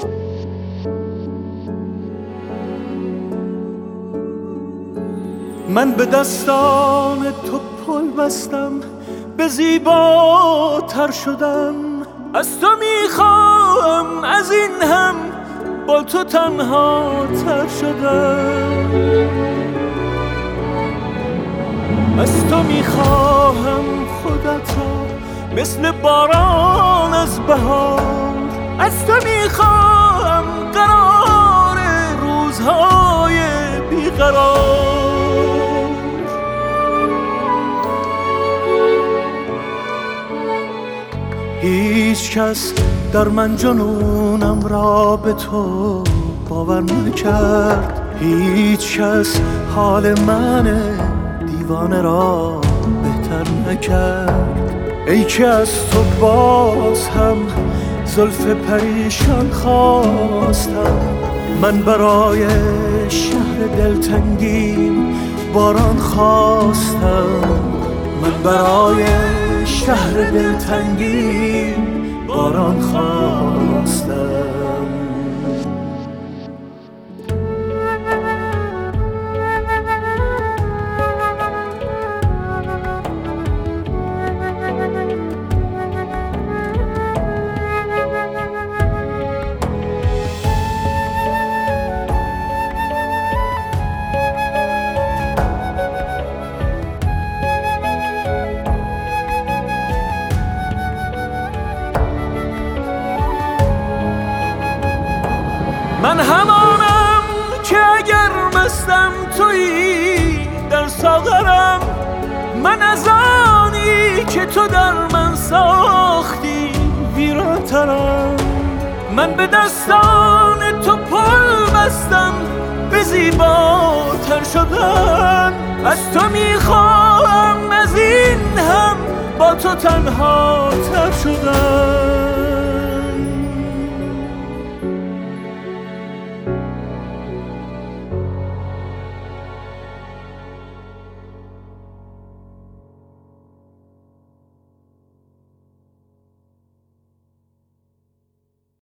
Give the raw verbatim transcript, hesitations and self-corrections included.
من به دستان تو پل بستم، به زیباتر شدم. از تو میخواهم از این هم با تو تنها تر شدم. از تو میخواهم خودت را مثل باران از بهار. از تو میخواهم قرار روزهای بیقرار. هیچ کس در من جنونم را به تو باور نکرد. هیچ کس حال من دیوانه را بهتر نکرد. ای که از تو باز هم زلف پریشان خواستم. من برای شهر دلتنگیم باران خواستم. من برای شهر دلتنگیم باران خواستم. من همانم که اگر مستم تویی در ساغرم. من از آنی که تو در من ساختی ویرانترم. من به دستان تو پل بستم، به زیباتر شدن. از تو میخواهم از این هم با تو تنها تر شدن.